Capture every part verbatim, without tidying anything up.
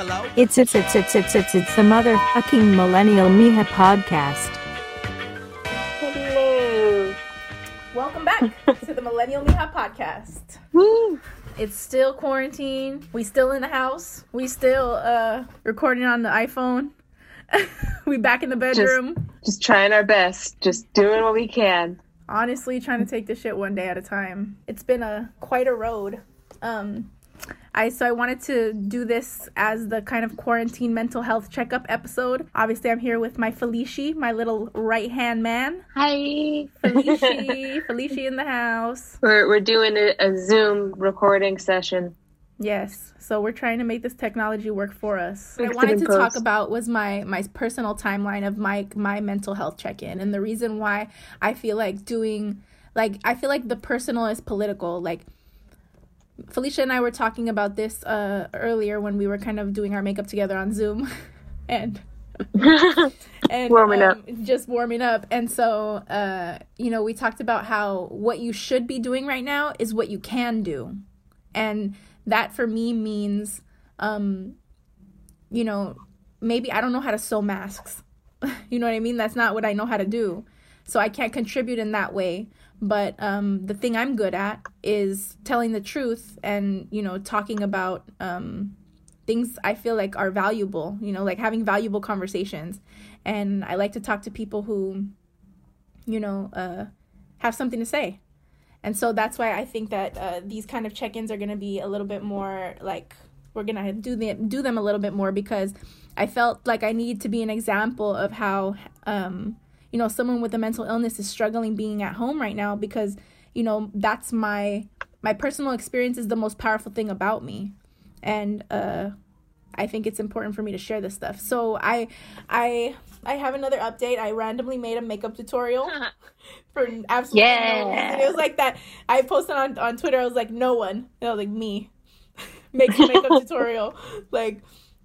Hello? It's it's it's it's it's it's it's the motherfucking Millennial Miha podcast. Hello. Welcome back to the Millennial Miha podcast. Woo. It's still quarantine. We still in the house. We still uh recording on the iPhone. We back in the bedroom. Just, just trying our best. Just doing what we can. Honestly, trying to take this shit one day at a time. It's been a quite a road. Um, I so I wanted to do this as the kind of quarantine mental health checkup episode. Obviously, I'm here with my Felici, my little right hand man. Hi, Felici, Felici in the house. We're we're doing a, a Zoom recording session. Yes, so we're trying to make this technology work for us. What I Fix it wanted in to post. talk about was my my personal timeline of my my mental health check-in, and the reason why I feel like doing like I feel like the personal is political. Like Felicia and I were talking about this uh earlier when we were kind of doing our makeup together on Zoom, and and Warming um, up. just warming up. And so uh you know, we talked about how what you should be doing right now is what you can do, and that for me means, um, you know, maybe I don't know how to sew masks. You know what I mean? That's not what I know how to do. So I can't contribute in that way. But um, the thing I'm good at is telling the truth and, you know, talking about um, things I feel like are valuable, you know, like having valuable conversations. And I like to talk to people who, you know, uh, have something to say. And so that's why I think that uh, these kind of check-ins are going to be a little bit more like, we're going to do them, do them a little bit more, because I felt like I need to be an example of how, um, you know, someone with a mental illness is struggling being at home right now, because, you know, that's my, my personal experience is the most powerful thing about me. And uh, I think it's important for me to share this stuff. So I, I, I have another update. I randomly made a makeup tutorial for absolutely Yeah. no reason. It was like that. I posted on, on Twitter. I was like, no one. No, like me. Makes a makeup tutorial. Like,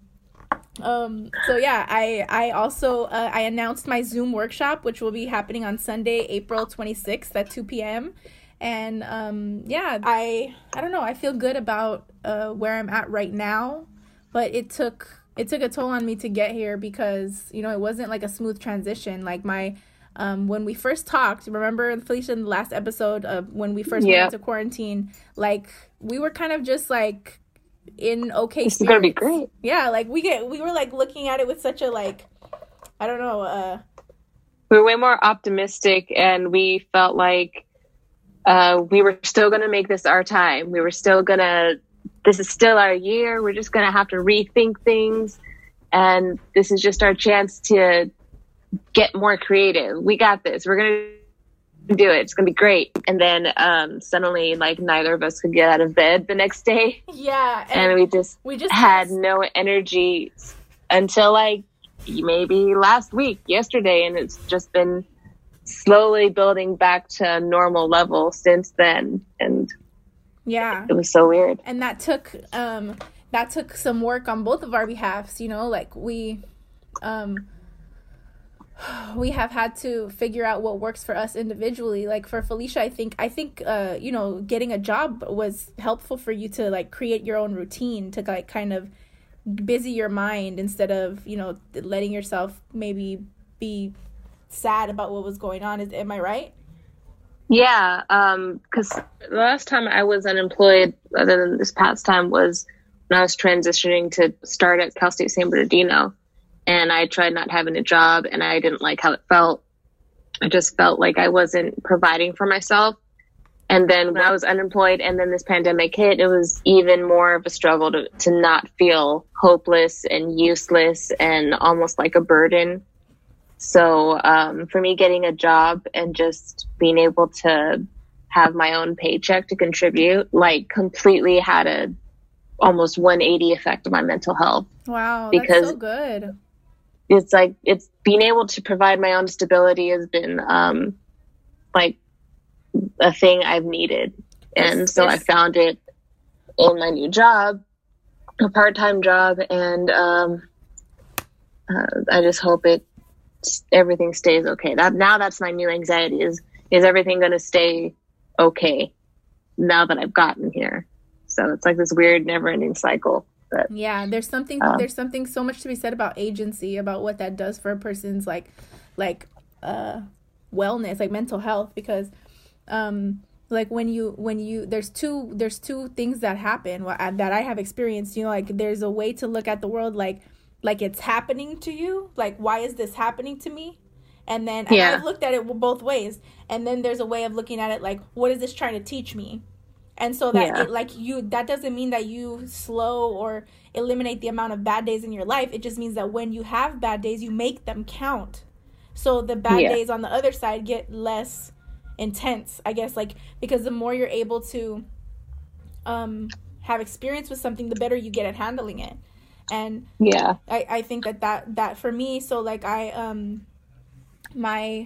um. So yeah, I I also uh, I announced my Zoom workshop, which will be happening on Sunday, April twenty-sixth at two p.m. And um, yeah, I I don't know. I feel good about uh where I'm at right now, but it took. It took a toll on me to get here because, you know, it wasn't like a smooth transition. Like my, um, when we first talked, remember, Felicia, in the last episode of when we first Yeah. went into quarantine, like we were kind of just like in okay This is gonna be spirits. great. Yeah, like we get, we were like looking at it with such a like, I don't know, uh, We were way more optimistic, and we felt like uh, we were still gonna make this our time. We were still gonna. This is still our year. We're just going to have to rethink things. And this is just our chance to get more creative. We got this. We're going to do it. It's going to be great. And then um, suddenly, like, neither of us could get out of bed the next day. yeah. And we just, we just had no energy until, like, maybe last week, yesterday. And it's just been slowly building back to a normal level since then. And yeah. it was so weird. And that took um that took some work on both of our behalves, you know, like we um we have had to figure out what works for us individually. Like for Felicia, I think I think uh you know, getting a job was helpful for you to like create your own routine, to like kind of busy your mind instead of, you know, letting yourself maybe be sad about what was going on. Is am I right? Yeah, um, because the last time I was unemployed, other than this past time, was when I was transitioning to start at Cal State San Bernardino. And I tried not having a job, and I didn't like how it felt. I just felt like I wasn't providing for myself. And then when I was unemployed and then this pandemic hit, it was even more of a struggle to, to not feel hopeless and useless and almost like a burden. So um, for me, getting a job and just being able to have my own paycheck to contribute, like, completely had a almost one eighty effect on my mental health. Wow, Because- that's so good. It's like, it's being able to provide my own stability has been um, like a thing I've needed. And Yes, so I yes. found it in my new job, a part-time job. And um, uh, I just hope it everything stays okay. That now that's my new anxiety, is is everything going to stay okay now that I've gotten here? So it's like this weird never-ending cycle. But yeah, there's something uh, there's something so much to be said about agency, about what that does for a person's like like uh wellness, like mental health, because um like when you when you there's two there's two things that happen that I have experienced. You know, like there's a way to look at the world like like it's happening to you, like why is this happening to me? And then and yeah. I've looked at it both ways. And then there's a way of looking at it like, what is this trying to teach me? And so that Yeah. it like you that doesn't mean that you slow or eliminate the amount of bad days in your life. It just means that when you have bad days, you make them count. So the bad Yeah. days on the other side get less intense, I guess, like because the more you're able to um have experience with something, the better you get at handling it. And Yeah. I, I think that, that that for me, so like I um my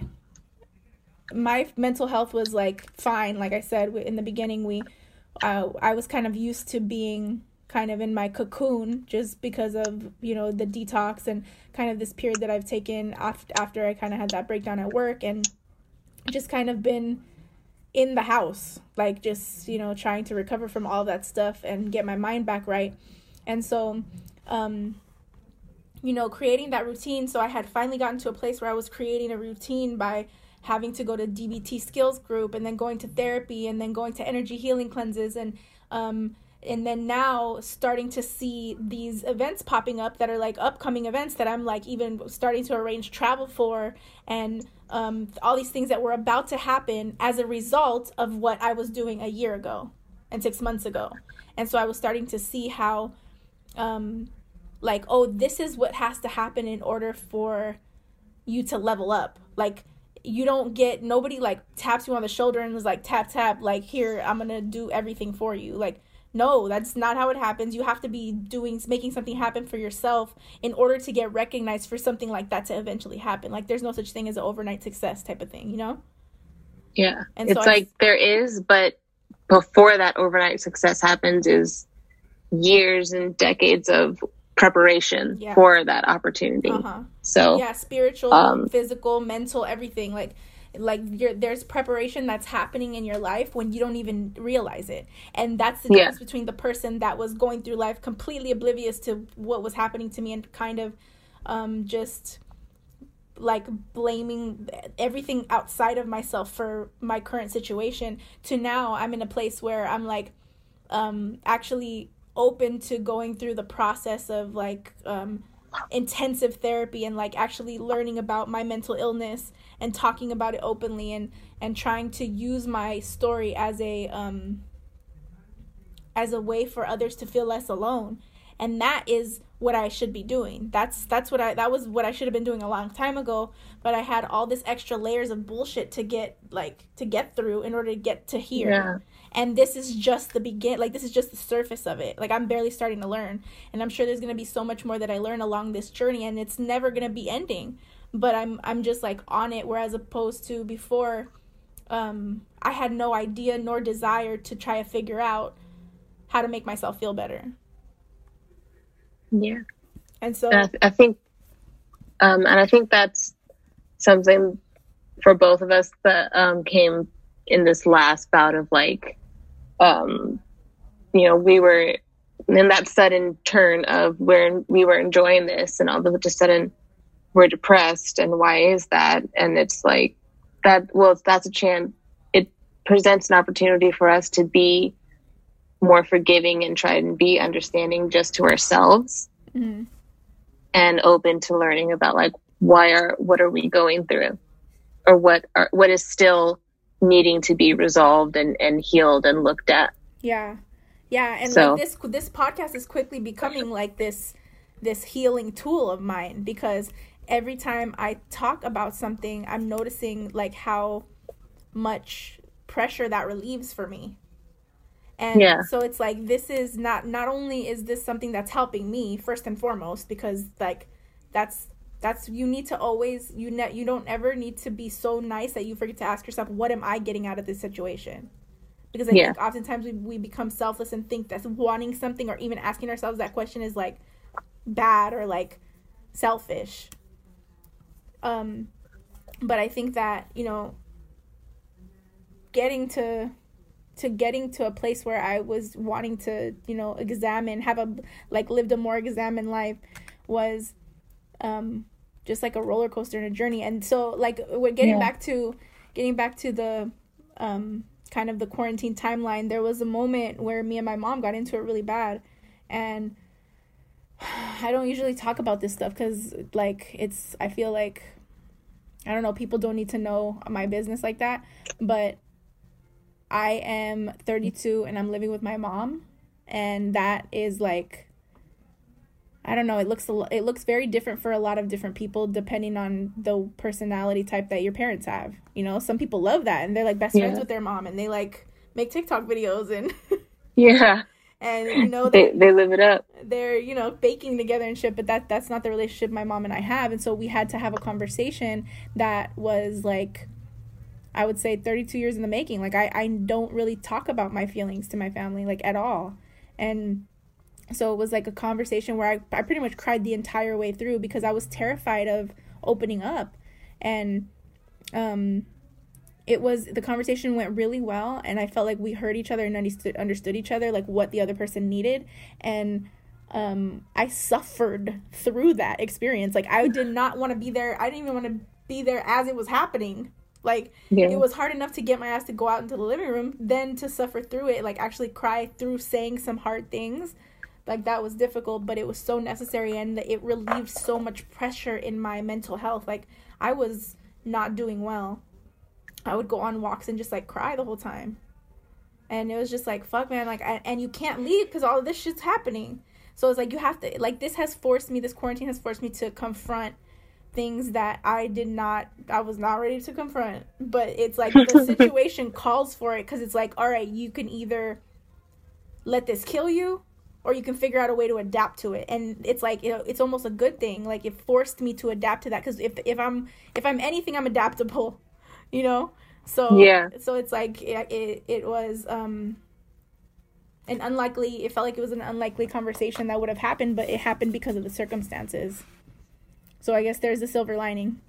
my mental health was like fine. Like I said in the beginning, we uh, I was kind of used to being kind of in my cocoon just because of, you know, the detox and kind of this period that I've taken after, after I kind of had that breakdown at work, and just kind of been in the house, like just, you know, trying to recover from all that stuff and get my mind back right. And so, um, you know, creating that routine. So I had finally gotten to a place where I was creating a routine by having to go to D B T skills group and then going to therapy and then going to energy healing cleanses. And, um, and then now starting to see these events popping up that are like upcoming events that I'm like even starting to arrange travel for, and um, all these things that were about to happen as a result of what I was doing a year ago and six months ago. And so I was starting to see how, um, like, oh, this is what has to happen in order for you to level up. Like, you don't get, nobody like taps you on the shoulder and was like, tap, tap, like, here, I'm going to do everything for you. Like, no, that's not how it happens. You have to be doing, making something happen for yourself in order to get recognized for something like that to eventually happen. Like, there's no such thing as an overnight success type of thing, you know? Yeah. And it's so like I, there is, but before that overnight success happens is years and decades of preparation yeah. for that opportunity. Uh-huh. So yeah, spiritual, um, physical, mental, everything. Like, like you're, there's preparation that's happening in your life when you don't even realize it. And that's the difference yeah. between the person that was going through life completely oblivious to what was happening to me and kind of um, just like blaming everything outside of myself for my current situation, to now I'm in a place where I'm like um, actually open to going through the process of like um, intensive therapy and like actually learning about my mental illness and talking about it openly, and and trying to use my story as a um as a way for others to feel less alone. And that is what I should be doing. That's that's what I that was what I should have been doing a long time ago, but I had all this extra layers of bullshit to get like to get through in order to get to here. Yeah. And this is just the begin like this is just the surface of it. Like, I'm barely starting to learn, and I'm sure there's going to be so much more that I learn along this journey, and it's never going to be ending. But I'm I'm just like on it, whereas opposed to before, um I had no idea nor desire to try to figure out how to make myself feel better. Yeah. And so and I, th- I think um and I think that's something for both of us that um came in this last bout of like um you know, we were in that sudden turn of where we were enjoying this, and all of a sudden we're depressed, and why is that? And it's like that, well, that's a chance. It presents an opportunity for us to be more forgiving and try and be understanding just to ourselves, mm-hmm. and open to learning about like, why are, what are we going through, or what are, what is still needing to be resolved and, and healed and looked at. Yeah. Yeah. And so, like this, this podcast is quickly becoming like this, this healing tool of mine, because every time I talk about something, I'm noticing like how much pressure that relieves for me. And yeah. so it's like, this is not, not only is this something that's helping me first and foremost, because like that's, that's, you need to always, you ne- you don't ever need to be so nice that you forget to ask yourself, what am I getting out of this situation? Because I yeah. think oftentimes we, we become selfless and think that wanting something or even asking ourselves that question is like bad or like selfish. Um, but I think that, you know, getting to to getting to a place where I was wanting to, you know, examine, have a, like, lived a more examined life was um, just like a roller coaster and a journey. And so, like, we're getting yeah. back to, getting back to the, um, kind of the quarantine timeline, there was a moment where me and my mom got into it really bad. And I don't usually talk about this stuff because, like, it's, I feel like, I don't know, people don't need to know my business like that. But I am thirty-two and I'm living with my mom, and that is like, I don't know, it looks a lo- it looks very different for a lot of different people depending on the personality type that your parents have. You know, some people love that and they're like best yeah. friends with their mom and they like make TikTok videos and yeah. And you know they they live it up. They're, you know, baking together and shit, but that that's not the relationship my mom and I have. And so we had to have a conversation that was like, I would say thirty-two years in the making. Like, I, I don't really talk about my feelings to my family, like, at all. And so it was like a conversation where I, I pretty much cried the entire way through because I was terrified of opening up. And um, it was, the conversation went really well. And I felt like we heard each other and understood, understood each other, like what the other person needed. And um, I suffered through that experience. Like, I did not want to be there. I didn't even want to be there as it was happening. Like, yeah. It was hard enough to get my ass to go out into the living room, then to suffer through it, like, actually cry through saying some hard things. Like, that was difficult, but it was so necessary, and it relieved so much pressure in my mental health. Like, I was not doing well. I would go on walks and just, like, cry the whole time. And it was just like, fuck, man, like, I, and you can't leave because all of this shit's happening. So it's like, you have to, like, this has forced me, this quarantine has forced me to confront things that I did not, I was not ready to confront, but it's like the situation calls for it, because it's like, all right, you can either let this kill you or you can figure out a way to adapt to it. And it's like, you know, it's almost a good thing. Like, it forced me to adapt to that, because if if I'm if I'm anything, I'm adaptable, you know. So yeah. So it's like it it, it was um an unlikely. It felt like it was an unlikely conversation that would have happened, but it happened because of the circumstances. So I guess there's a silver lining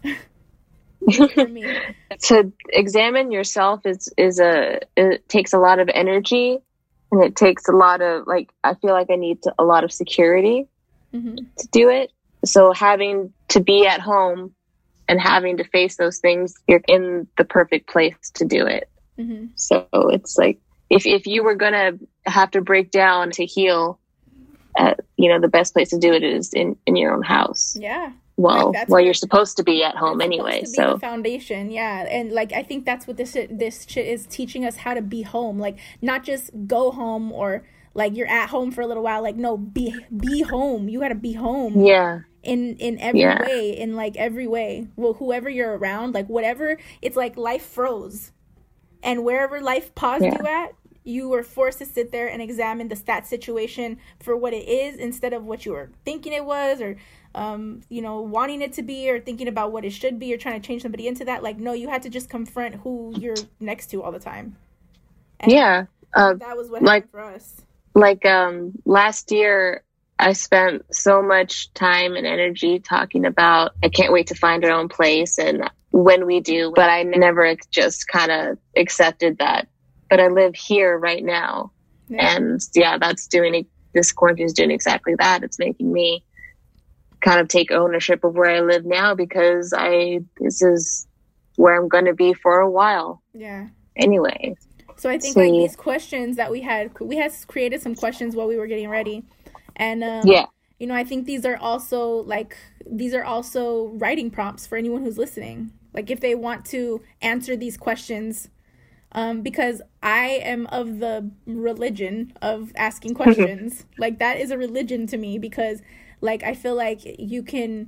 for me. To examine yourself is, is a, it takes a lot of energy, and it takes a lot of, like, I feel like I need to, a lot of security mm-hmm. to do it. So having to be at home and having to face those things, you're in the perfect place to do it. Mm-hmm. So it's like, if, if you were going to have to break down to heal, Uh, you know, the best place to do it is in, in your own house. Yeah. Well, like, well, you're supposed to be at home anyway. So the foundation, yeah, and like I think that's what this this shit is teaching us, how to be home. Like, not just go home or like you're at home for a little while. Like, no, be be home. You got to be home. Yeah. In in every yeah. way, in like every way. Well, whoever you're around, like whatever. It's like life froze, and wherever life paused yeah. you at, you were forced to sit there and examine the stat situation for what it is, instead of what you were thinking it was, or, um, you know, wanting it to be, or thinking about what it should be, or trying to change somebody into that. Like, no, you had to just confront who you're next to all the time. And yeah. Uh, that was what like, happened for us. Like, um, last year, I spent so much time and energy talking about, I can't wait to find our own place, and when we do, but I never just kind of accepted that. But I live here right now. Yeah. And yeah, that's doing, this quarantine is doing exactly that. It's making me kind of take ownership of where I live now, because I, this is where I'm going to be for a while. Yeah. Anyway. So I think so, like these questions that we had, we had created some questions while we were getting ready. And, um, yeah, you know, I think these are also like, these are also writing prompts for anyone who's listening. Like, if they want to answer these questions, Um, because I am of the religion of asking questions. Like, that is a religion to me, because, like, I feel like you can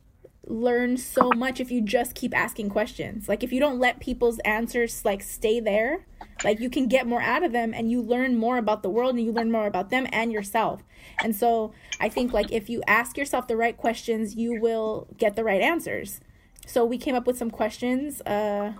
learn so much if you just keep asking questions. Like, if you don't let people's answers, like, stay there, like, you can get more out of them, and you learn more about the world, and you learn more about them and yourself. And so I think, like, if you ask yourself the right questions, you will get the right answers. So we came up with some questions. Uh...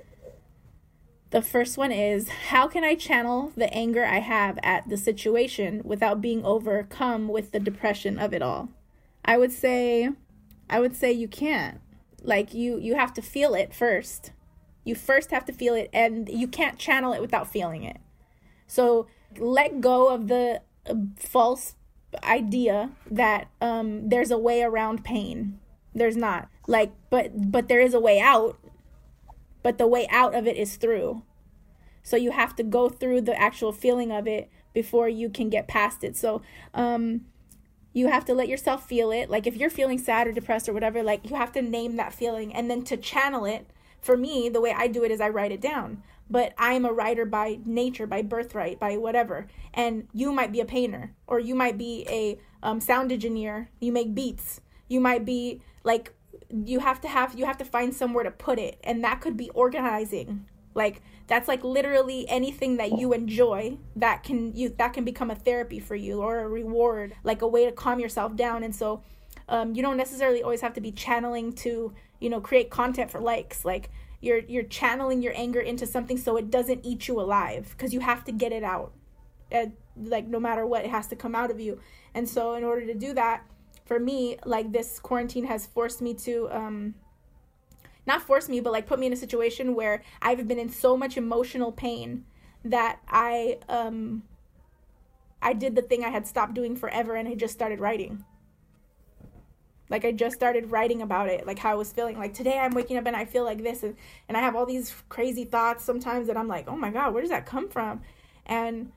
The first one is, how can I channel the anger I have at the situation without being overcome with the depression of it all? I would say, I would say you can't. Like, you, you have to feel it first. You first have to feel it, and you can't channel it without feeling it. So let go of the uh, false idea that um, there's a way around pain. There's not. Like, but but there is a way out, but the way out of it is through. So you have to go through the actual feeling of it before you can get past it. So um, you have to let yourself feel it. Like if you're feeling sad or depressed or whatever, like you have to name that feeling, and then to channel it. For me, the way I do it is I write it down. But I'm a writer by nature, by birthright, by whatever. And you might be a painter, or you might be a um, sound engineer. You make beats. You might be like, you have to have, you have to find somewhere to put it. And that could be organizing. Like that's like literally anything that you enjoy that can you that can become a therapy for you, or a reward, like a way to calm yourself down. And so um, you don't necessarily always have to be channeling to, you know, create content for likes. Like you're you're channeling your anger into something so it doesn't eat you alive, because you have to get it out. And, like no matter what, it has to come out of you. And so in order to do that, for me, like this quarantine has forced me to um not force me, but like put me in a situation where I've been in so much emotional pain that I um I did the thing I had stopped doing forever, and I just started writing. Like I just started writing about it, like how I was feeling. Like today I'm waking up and I feel like this, and, and I have all these crazy thoughts sometimes that I'm like, oh my God, where does that come from? And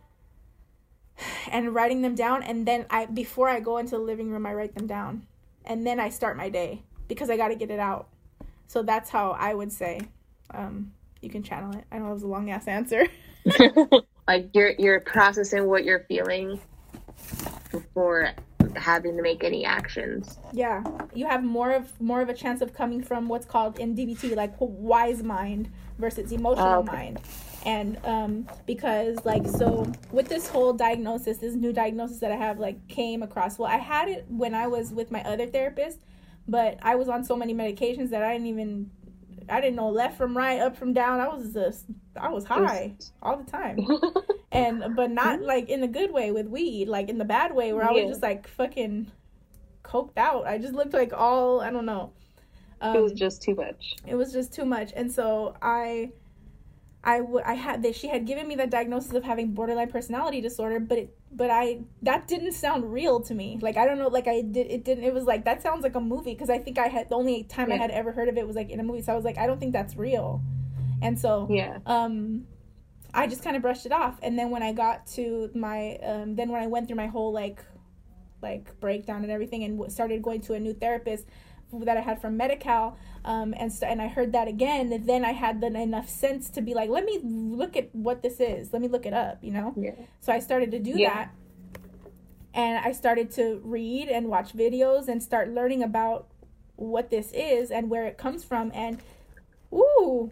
and writing them down, and then I before I go into the living room, I write them down, and then I start my day because I got to get it out. So that's how I would say um, you can channel it. I know it was a long ass answer. Like you're you're processing what you're feeling before having to make any actions. Yeah, you have more of more of a chance of coming from what's called in D B T like wise mind versus emotional oh, okay. mind. And um because like so with this whole diagnosis, this new diagnosis that I have like came across, well I had it when I was with my other therapist, but I was on so many medications that I didn't even I didn't know left from right, up from down. I was just I was high all the time. And but not like in a good way with weed, like in the bad way where I was yeah. just like fucking coked out. I just looked like all I don't know. Um, it was just too much. It was just too much. And so I I, w- I had that she had given me the diagnosis of having borderline personality disorder, but it but I that didn't sound real to me. Like I don't know, like I did it didn't it was like that sounds like a movie, because I think I had the only time yeah. I had ever heard of it was like in a movie. So I was like, I don't think that's real. And so yeah um I just kind of brushed it off. And then when I got to my um then when I went through my whole like like breakdown and everything, and w- started going to a new therapist that I had from Medi-Cal, um, and so, and I heard that again, and then I had the, enough sense to be like, let me look at what this is. Let me look it up, you know? Yeah. So I started to do yeah. that, and I started to read and watch videos and start learning about what this is and where it comes from, and ooh,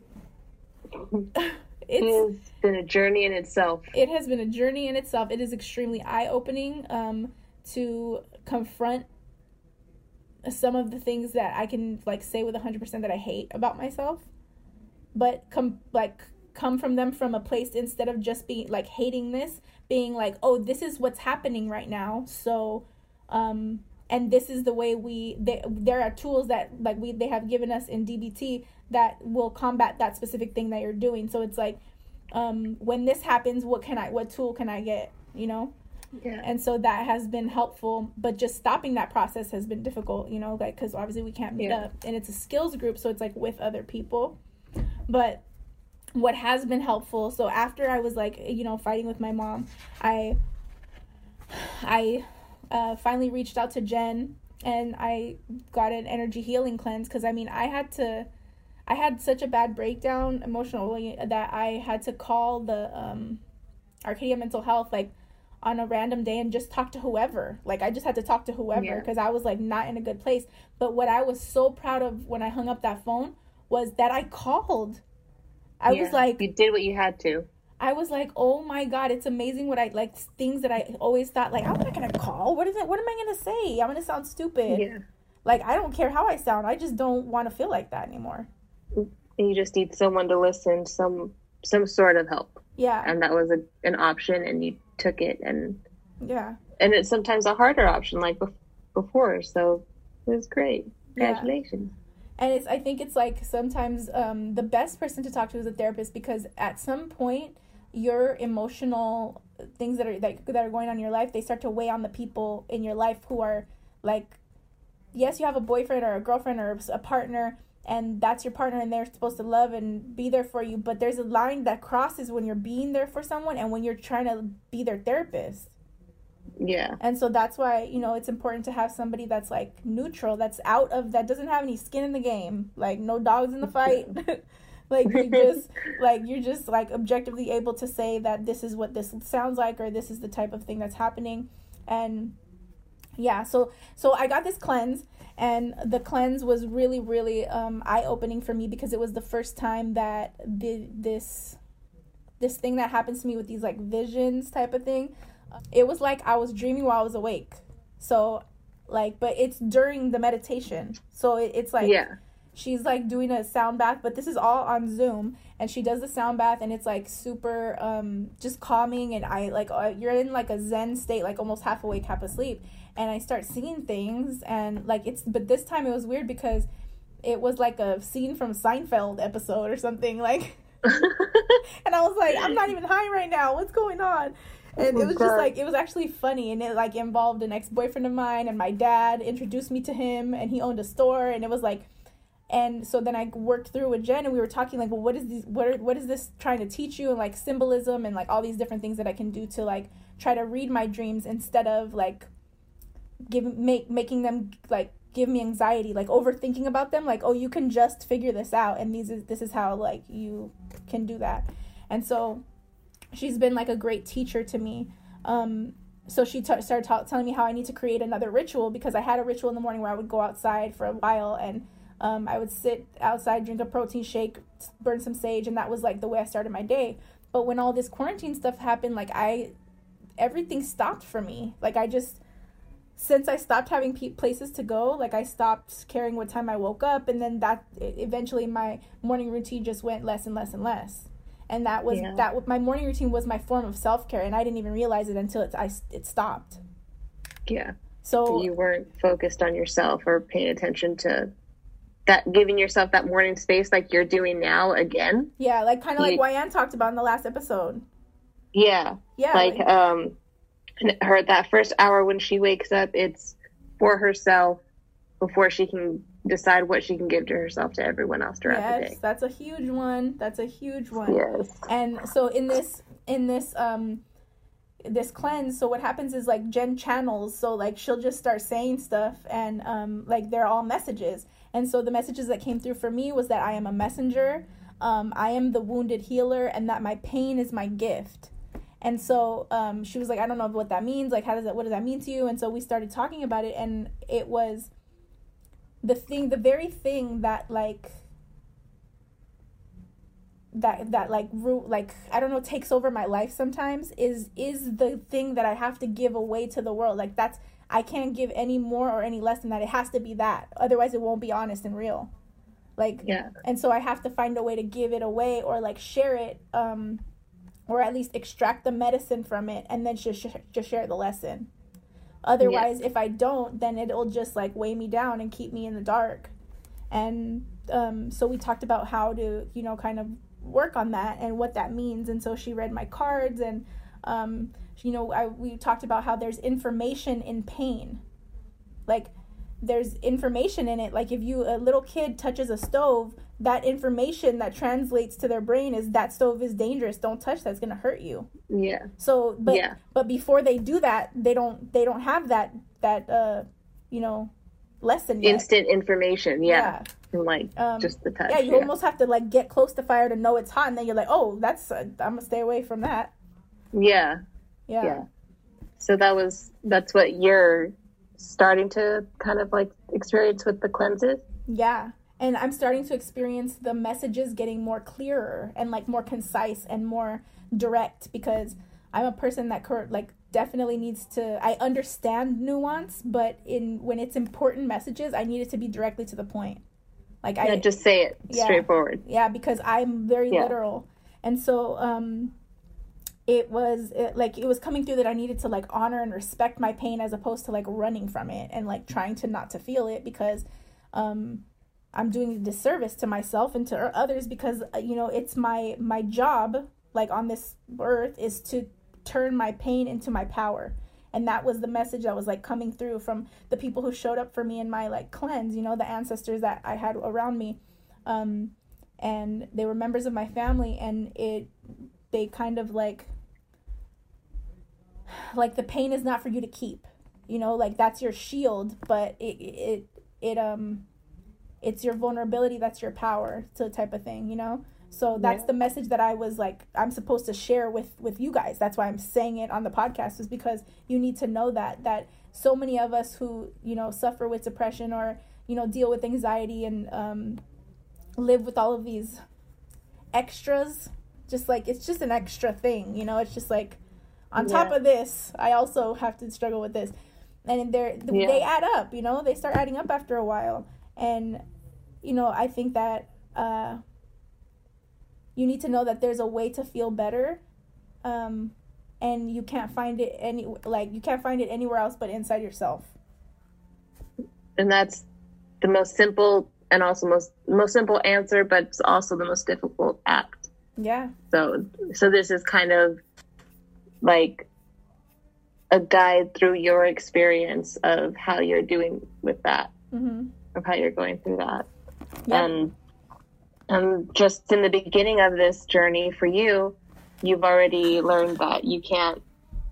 it's it's been a journey in itself. It has been a journey in itself. It is extremely eye-opening um, to confront some of the things that I can like say with one hundred percent that I hate about myself, but come like come from them from a place, instead of just being like hating this, being like, oh, this is what's happening right now, so um and this is the way we they, there are tools that like we they have given us in D B T that will combat that specific thing that you're doing. So it's like um when this happens, what can I what tool can I get, you know? Yeah. And so that has been helpful, but just stopping that process has been difficult, you know, like because obviously we can't meet yeah. up, and it's a skills group, so it's like with other people. But what has been helpful, so after I was like, you know, fighting with my mom, I I uh, finally reached out to Jen, and I got an energy healing cleanse, because I mean I had to I had such a bad breakdown emotionally that I had to call the um Arcadia Mental Health like on a random day and just talk to whoever. Like I just had to talk to whoever because yeah. I was like not in a good place. But what I was so proud of when I hung up that phone was that I called. I yeah, was like, you did what you had to. I was like, oh my God, it's amazing what I like, things that I always thought like, I'm not gonna call. What is it? What am I gonna say? I'm gonna sound stupid. Yeah. Like I don't care how I sound. I just don't want to feel like that anymore. You just need someone to listen, some some sort of help. Yeah. And that was a, an option, and you took it, and yeah. And it's sometimes a harder option like bef- before, so it was great. Congratulations. Yeah. And it's, I think it's like sometimes um, the best person to talk to is a therapist, because at some point your emotional things that are that, that are going on in your life, they start to weigh on the people in your life who are like, yes, you have a boyfriend or a girlfriend or a partner, and that's your partner, and they're supposed to love and be there for you. But there's a line that crosses when you're being there for someone and when you're trying to be their therapist. Yeah. And so that's why, you know, it's important to have somebody that's like neutral, that's out of, that doesn't have any skin in the game, like no dogs in the fight. Like you just like you're just like objectively able to say that this is what this sounds like, or this is the type of thing that's happening. And yeah, so so I got this cleanse, and the cleanse was really really um eye-opening for me, because it was the first time that the this this thing that happens to me with these like visions type of thing, it was like I was dreaming while I was awake. So like, but it's during the meditation, so it, it's like, yeah, she's like doing a sound bath, but this is all on Zoom, and she does the sound bath, and it's like super um just calming, and I like uh, you're in like a zen state, like almost half awake, half asleep, and I start seeing things, and like it's, but this time it was weird because it was like a scene from Seinfeld episode or something, like and I was like, I'm not even high right now, what's going on? And it was just like, it was actually funny, and it like involved an ex-boyfriend of mine, and my dad introduced me to him, and he owned a store, and it was like, and so then I worked through with Jen, and we were talking like, well, what is these, what are, what is this trying to teach you, and like symbolism and like all these different things that I can do to like try to read my dreams instead of like give make making them like give me anxiety, like overthinking about them, like, oh, you can just figure this out, and these is this is how like you can do that. And so she's been like a great teacher to me. Um, so she t- started t- telling me how I need to create another ritual, because I had a ritual in the morning where I would go outside for a while, and um, I would sit outside, drink a protein shake, burn some sage, and that was like the way I started my day. But when all this quarantine stuff happened, like I, everything stopped for me. Like I just, since I stopped having pe- places to go, like I stopped caring what time I woke up, and then that eventually my morning routine just went less and less and less. And that was yeah. that. My morning routine was my form of self-care, and I didn't even realize it until it I, it stopped. Yeah. So you weren't focused on yourself or paying attention to that, giving yourself that morning space like you're doing now again. Yeah, like kind of like Wyan talked about in the last episode. Yeah. Yeah. Like, like um, her that first hour when she wakes up, it's for herself before she can decide what she can give to herself to everyone else throughout yes, the day. That's a huge one. That's a huge one. Yes. And so in this in this um this cleanse, so what happens is like Jen channels, so like she'll just start saying stuff, and um like they're all messages. And so the messages that came through for me was that I am a messenger, um I am the wounded healer, and that my pain is my gift. And so um she was like, I don't know what that means, like how does that what does that mean to you? And so we started talking about it, and it was the thing, the very thing that like that that like root like I don't know takes over my life sometimes is is the thing that I have to give away to the world. Like that's, I can't give any more or any less than that. It has to be that, otherwise it won't be honest and real. Like yeah. And so I have to find a way to give it away, or like share it, um or at least extract the medicine from it, and then just just share the lesson. Otherwise, yeah. if I don't, then it'll just like weigh me down and keep me in the dark. And um, so we talked about how to, you know, kind of work on that and what that means. And so she read my cards, and, um, you know, I, we talked about how there's information in pain. Like there's information in it. Like if you, a little kid touches a stove, that information that translates to their brain is that stove is dangerous. Don't touch that. It's going to hurt you. Yeah. So, but, yeah. but before they do that, they don't, they don't have that, that, uh, you know, lesson yet. Instant information. Yeah. yeah. Like um, just the touch. Yeah. You yeah. almost have to like get close to fire to know it's hot. And then you're like, oh, that's, uh, I'm gonna stay away from that. Yeah. Yeah. Yeah. So that was, that's what you're starting to kind of like experience with the cleanses. Yeah. And I'm starting to experience the messages getting more clearer and like more concise and more direct, because I'm a person that like definitely needs to, I understand nuance, but in when it's important messages, I need it to be directly to the point. Like yeah, I just say it yeah, straightforward. Yeah, because I'm very yeah. literal. And so um it was it, like it was coming through that I needed to like honor and respect my pain, as opposed to like running from it and like trying to not to feel it, because um I'm doing a disservice to myself and to others, because, you know, it's my, my job, like on this earth, is to turn my pain into my power. And that was the message that was like coming through from the people who showed up for me in my like cleanse, you know, the ancestors that I had around me. Um, and they were members of my family, and it, they kind of like, like the pain is not for you to keep, you know, like that's your shield, but it, it, it, um, it's your vulnerability that's your power, so type of thing, you know. So that's yeah. the message that I was like, I'm supposed to share with with you guys. That's why I'm saying it on the podcast, is because you need to know that that so many of us who, you know, suffer with depression, or, you know, deal with anxiety, and um live with all of these extras, just like it's just an extra thing, you know. It's just like on yeah. top of this, I also have to struggle with this, and they're yeah. they add up, you know. They start adding up after a while. And, you know, I think that uh, you need to know that there's a way to feel better, um, and you can't find it any like you can't find it anywhere else but inside yourself. And that's the most simple and also most most simple answer, but it's also the most difficult act. Yeah. So so this is kind of like a guide through your experience of how you're doing with that. Mm-hmm. Of how you're going through that. Yep. And and just in the beginning of this journey for you, you've already learned that you can't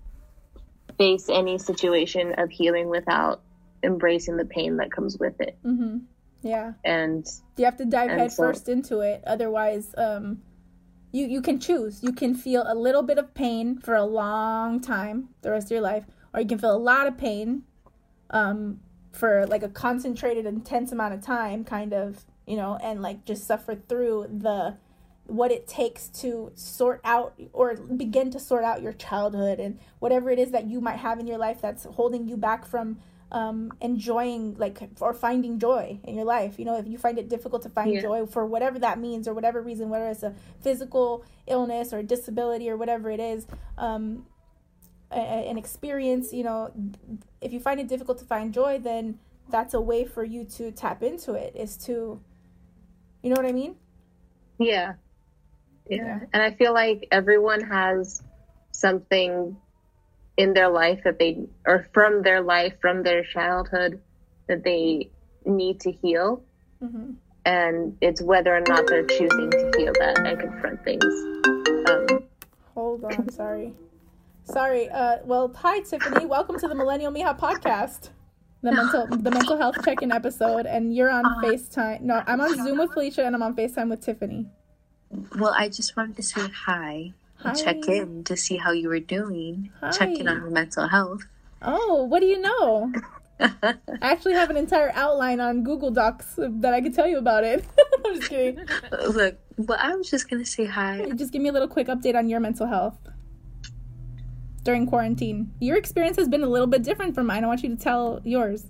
face any situation of healing without embracing the pain that comes with it. Mm-hmm. Yeah. And you have to dive head so, first into it. Otherwise, um, you, you can choose. You can feel a little bit of pain for a long time, the rest of your life, or you can feel a lot of pain, um, for like a concentrated, intense amount of time, kind of, you know, and like just suffer through the what it takes to sort out or begin to sort out your childhood and whatever it is that you might have in your life that's holding you back from um enjoying like or finding joy in your life. You know, if you find it difficult to find yeah. joy for whatever that means, or whatever reason, whether it's a physical illness or disability or whatever it is, um an experience, you know, if you find it difficult to find joy, then that's a way for you to tap into it, is to, you know what I mean? Yeah. Yeah. yeah. And I feel like everyone has something in their life that they, or from their life, from their childhood, that they need to heal. Mm-hmm. And it's whether or not they're choosing to heal that and confront things. Um, Hold on, sorry. Sorry. Uh, well, hi, Tiffany. Welcome to the Millennial Mija podcast, the mental the mental health check-in episode. And you're on uh, FaceTime. No, I'm on Zoom with Felicia, and I'm on FaceTime with Tiffany. Well, I just wanted to say hi, hi. and check in to see how you were doing. Hi. Check in on your mental health. Oh, what do you know? I actually have an entire outline on Google Docs that I could tell you about it. I'm just kidding. Look, well, I was just gonna say hi. Just give me a little quick update on your mental health during quarantine. Your experience has been a little bit different from mine. I want you to tell yours.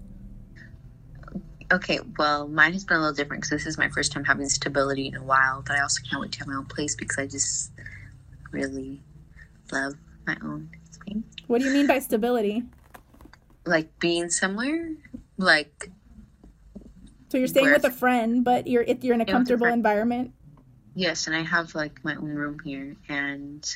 Okay, well, mine has been a little different because this is my first time having stability in a while, but I also can't wait to have my own place because I just really love my own space. What do you mean by stability? Like being somewhere, like... So you're staying with a friend, but you're you're in a comfortable environment? Yes, and I have, like, my own room here, and...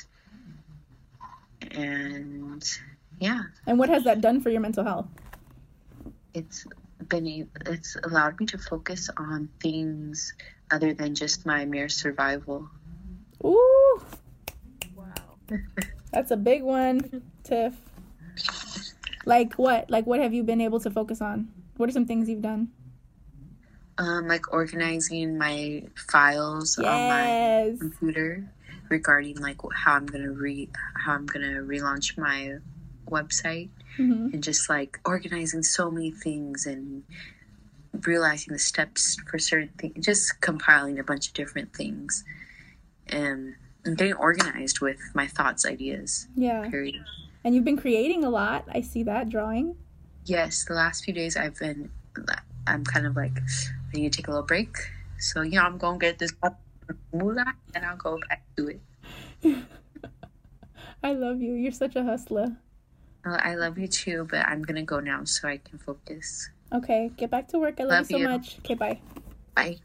And yeah. And what has that done for your mental health? It's been it's allowed me to focus on things other than just my mere survival. Ooh. Wow. That's a big one, Tiff. Like what? Like what have you been able to focus on? What are some things you've done? Um, like organizing my files yes. on my computer regarding like how I'm gonna re how I'm gonna relaunch my website, mm-hmm. and just like organizing so many things and realizing the steps for certain things, just compiling a bunch of different things, and, and getting organized with my thoughts, ideas. Yeah. Period. And you've been creating a lot. I see that drawing. Yes, the last few days I've been. I'm kind of like, I need to take a little break. So, you know, I'm going to get this moolah and I'll go back to it. I love you. You're such a hustler. Well, I love you too, but I'm going to go now so I can focus. Okay, get back to work. I love, love you so you. much. Okay, bye. Bye.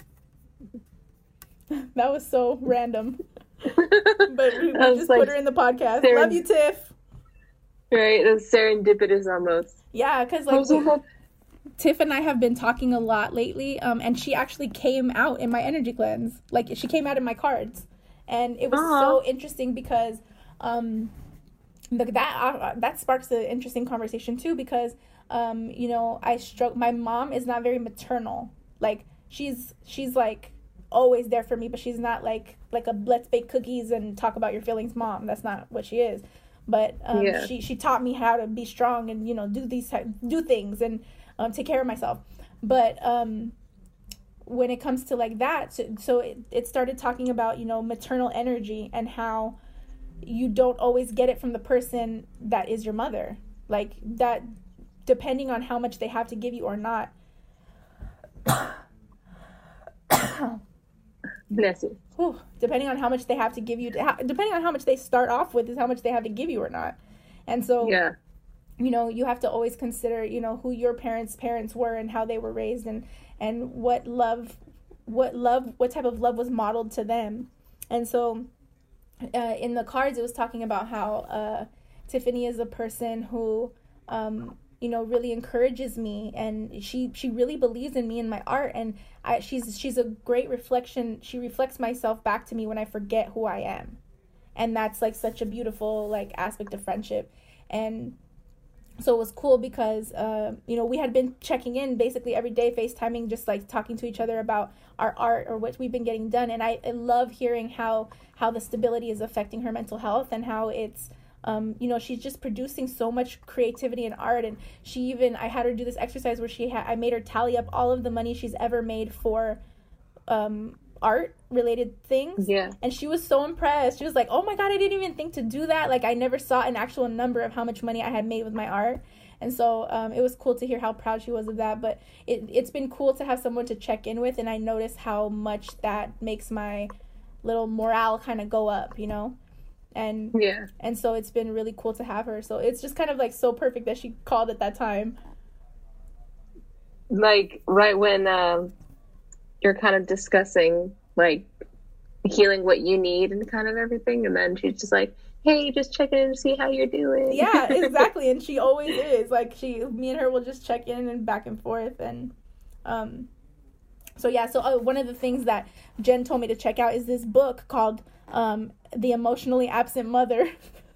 That was so random. But we, we just like put her in the podcast. serend- Love you, Tiff. Right? It was serendipitous almost. Yeah, because like we, Tiff and I have been talking a lot lately, um, and she actually came out in my energy cleanse. Like, she came out in my cards. And it was Aww. so interesting because um, the, that uh, that sparks an interesting conversation, too, because, um, you know, I struggle. My mom is not very maternal. Like, she's she's like always there for me, but she's not like like a let's bake cookies and talk about your feelings mom. That's not what she is. But um, Yeah. she she taught me how to be strong and, you know, do these do things and um, take care of myself. But um, when it comes to like that, so, so it, it started talking about, you know, maternal energy and how you don't always get it from the person that is your mother. Like that, depending on how much they have to give you or not. Bless you. Whew, depending on how much they have to give you, depending on how much they start off with is how much they have to give you or not. And so, Yeah. you know, you have to always consider, you know, who your parents' parents were and how they were raised and, and what love, what love, what type of love was modeled to them. And so uh, in the cards, it was talking about how uh, Tiffany is a person who, um, you know, really encourages me, and she she really believes in me and my art, and I, she's she's a great reflection. She reflects myself back to me when I forget who I am, and that's like such a beautiful like aspect of friendship. And so it was cool because uh, you know, we had been checking in basically every day, FaceTiming, just like talking to each other about our art or what we've been getting done. And I, I love hearing how how the stability is affecting her mental health and how it's Um, you know, she's just producing so much creativity and art. And she even, I had her do this exercise where she had, I made her tally up all of the money she's ever made for um, art related things. Yeah. And she was so impressed. She was like, oh my God, I didn't even think to do that. Like, I never saw an actual number of how much money I had made with my art. And so um, it was cool to hear how proud she was of that. But it, it's been cool to have someone to check in with. And I notice how much that makes my little morale kind of go up, you know? And yeah, and so it's been really cool to have her. So it's just kind of like so perfect that she called at that time. Like right when um, you're kind of discussing like healing what you need and kind of everything, and then she's just like, "Hey, just check in and see how you're doing." Yeah, exactly. And she always is like she, me and her will just check in and back and forth, and um, so yeah. So uh, one of the things that Jen told me to check out is this book called um. The Emotionally Absent Mother.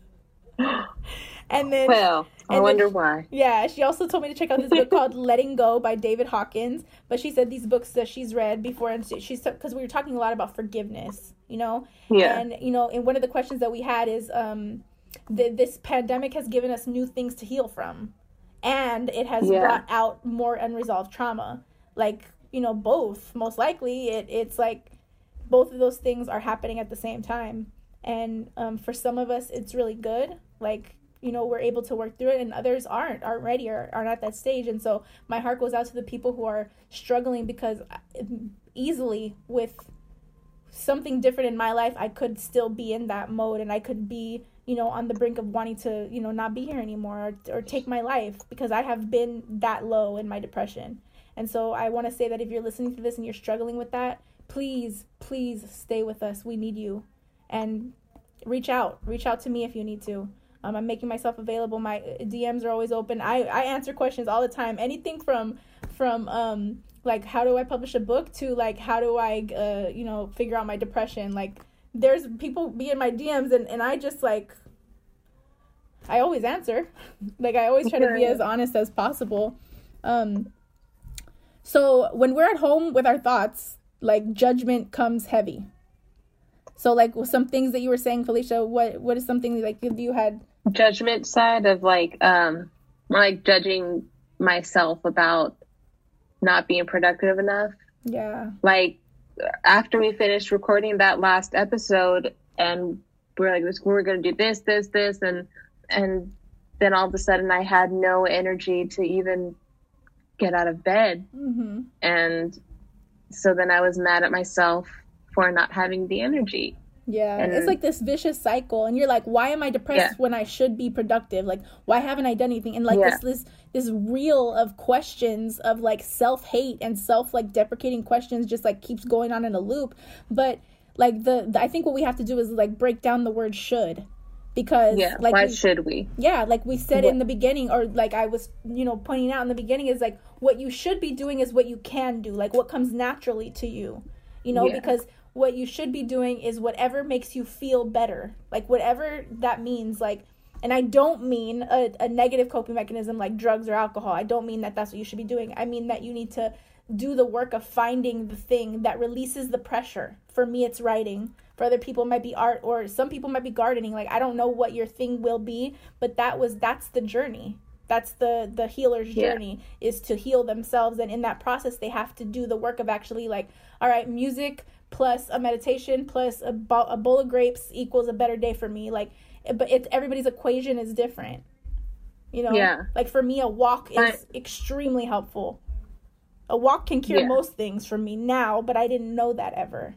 And then well I and wonder then, why. Yeah, she also told me to check out this book called Letting Go by David Hawkins. But she said these books that she's read before, and she's because we were talking a lot about forgiveness, you know. Yeah. And you know, and one of the questions that we had is um th- this pandemic has given us new things to heal from, and it has Yeah. brought out more unresolved trauma. Like, you know, both most likely it it's like both of those things are happening at the same time. And um, for some of us, it's really good. Like, you know, we're able to work through it, and others aren't, aren't ready or aren't at that stage. And so my heart goes out to the people who are struggling, because easily with something different in my life, I could still be in that mode, and I could be, you know, on the brink of wanting to, you know, not be here anymore, or, or take my life, because I have been that low in my depression. And so I want to say that if you're listening to this and you're struggling with that, please, please stay with us. We need you. And reach out. Reach out to me if you need to. Um, I'm making myself available. My D Ms are always open. I, I answer questions all the time. Anything from, from um like, how do I publish a book to, like, how do I, uh, you know, figure out my depression? Like, there's people be in my D Ms, and, and I just, like, I always answer. Like, I always try to be as honest as possible. Um, so when we're at home with our thoughts, like, judgment comes heavy. So, like, some things that you were saying, Felicia, what what is something, like, if you had... Judgment side of, like, um, like, judging myself about not being productive enough. Yeah. Like, after we finished recording that last episode, and we're like, we we're going to do this, this, this, and and then all of a sudden I had no energy to even get out of bed. Mm-hmm. And so then I was mad at myself for not having the energy. Yeah, And it's like this vicious cycle, and you're like, why am I depressed Yeah. when I should be productive? Like, why haven't I done anything? And like Yeah. this this this reel of questions of like self-hate and self like deprecating questions just like keeps going on in a loop. But like the, the I think what we have to do is like break down the word should, because yeah, like why we, should we? yeah, like we said What- in the beginning, or like I was, you know, pointing out in the beginning, is like what you should be doing is what you can do, like what comes naturally to you, you know, Yeah. because what you should be doing is whatever makes you feel better, like whatever that means. Like, and I don't mean a, a negative coping mechanism like drugs or alcohol. I don't mean that that's what you should be doing. I mean that you need to do the work of finding the thing that releases the pressure. For me, it's writing. For other people, it might be art, or some people might be gardening. Like, I don't know what your thing will be, but that was that's the journey. That's the the healer's Yeah. journey, is to heal themselves, and in that process, they have to do the work of actually like, all right, music plus a meditation plus a, bo- a bowl of grapes equals a better day for me. Like, but it, everybody's equation is different. You know, Yeah. like for me, a walk is But- extremely helpful. A walk can cure Yeah. most things for me now, but I didn't know that ever.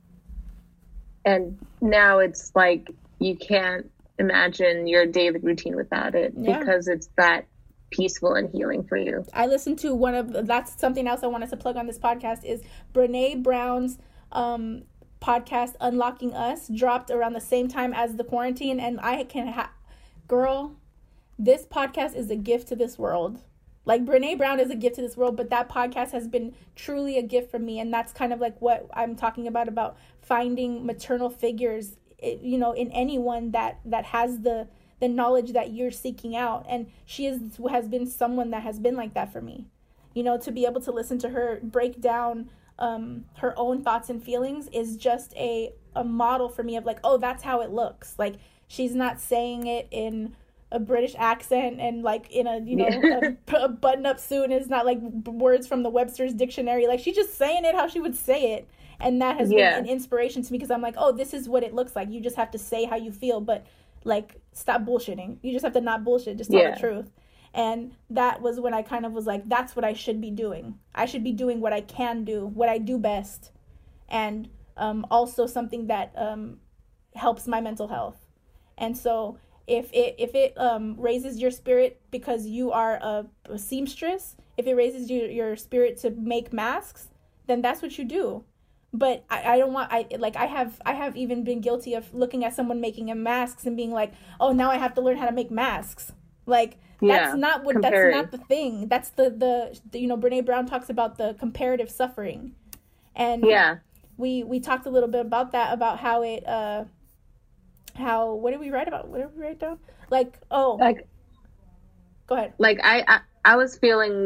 And now it's like you can't imagine your daily routine without it, Yeah. because it's that peaceful and healing for you. I listened to one of, that's something else I wanted to plug on this podcast, is Brene Brown's um, podcast, Unlocking Us, dropped around the same time as the quarantine. And I can have, girl, this podcast is a gift to this world. Like, Brene Brown is a gift to this world, but that podcast has been truly a gift for me. And that's kind of like what I'm talking about, about finding maternal figures, you know, in anyone that, that has the, the knowledge that you're seeking out. And she is, has been someone that has been like that for me. You know, to be able to listen to her break down um, her own thoughts and feelings is just a, a model for me of like, oh, that's how it looks. Like, she's not saying it in a British accent and like in a, you know, a, a button-up suit, and it's not like words from the Webster's dictionary. Like, she's just saying it how she would say it. And that has Yeah. been an inspiration to me, because I'm like, oh, this is what it looks like. You just have to say how you feel, but like, stop bullshitting. You just have to not bullshit, just tell Yeah. the truth. And that was when I kind of was like, that's what I should be doing. I should be doing what I can do, what I do best. And um, also something that um, helps my mental health. And so if it if it um, raises your spirit because you are a, a seamstress, if it raises your, your spirit to make masks, then that's what you do. But I, I don't want, I like, I have, I have even been guilty of looking at someone making a masks and being like, oh, now I have to learn how to make masks. Like, that's Yeah, not what, comparing. that's not the thing. That's the, the, the, you know, Brene Brown talks about the comparative suffering. And Yeah. we, we talked a little bit about that, about how it, uh, how, what did we write about? What did we write down? Like, oh, Like, go ahead. like I, I, I was feeling